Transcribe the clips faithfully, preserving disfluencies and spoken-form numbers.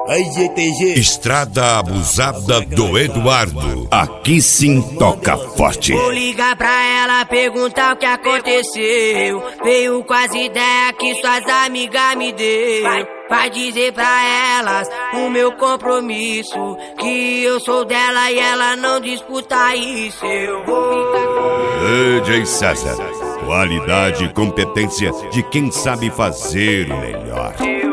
Aí, G T G. Estrada Abusada do Eduardo. Aqui sim toca forte. Vou ligar pra ela, perguntar o que aconteceu. Veio com as ideias que suas amigas me deu. Vai dizer pra elas o meu compromisso, que eu sou dela e ela não disputa isso. Eu vou ficar com... D J César, qualidade e competência de quem sabe fazer o melhor.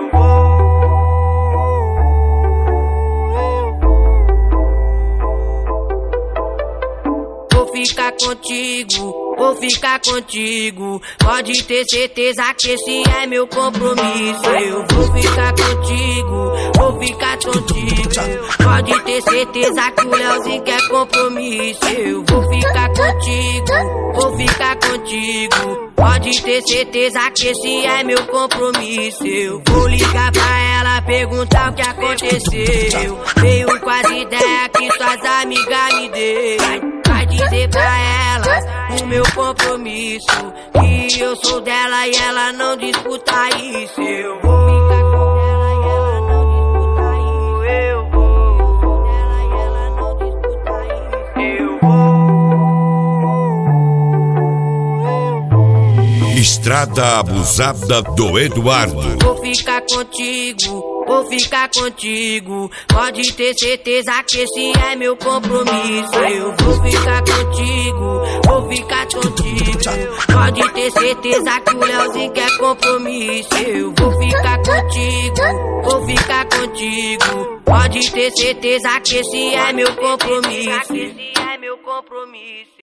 Vou ficar contigo, vou ficar contigo. Pode ter certeza que esse é meu compromisso. Eu vou ficar contigo, vou ficar contigo. Pode ter certeza que o Leozinho quer compromisso. Eu vou ficar contigo, vou ficar contigo. Pode ter certeza que esse é meu compromisso. Eu vou ligar pra ela, perguntar o que aconteceu. Veio com as ideias que suas amigas me deu. Vai dizer pra elas o meu compromisso, que eu sou dela e ela não disputa isso. Eu vou ficar com ela e ela não disputa isso. Eu vou dela e ela não disputa isso. Eu vou. Estrada Abusada do Eduardo. Vou ficar contigo, vou ficar contigo. Pode ter certeza que esse é meu compromisso. Eu vou ficar contigo, vou ficar contigo. Pode ter certeza que o Leozinho quer compromisso. Eu vou ficar contigo, vou ficar contigo. Pode ter certeza que esse é meu compromisso.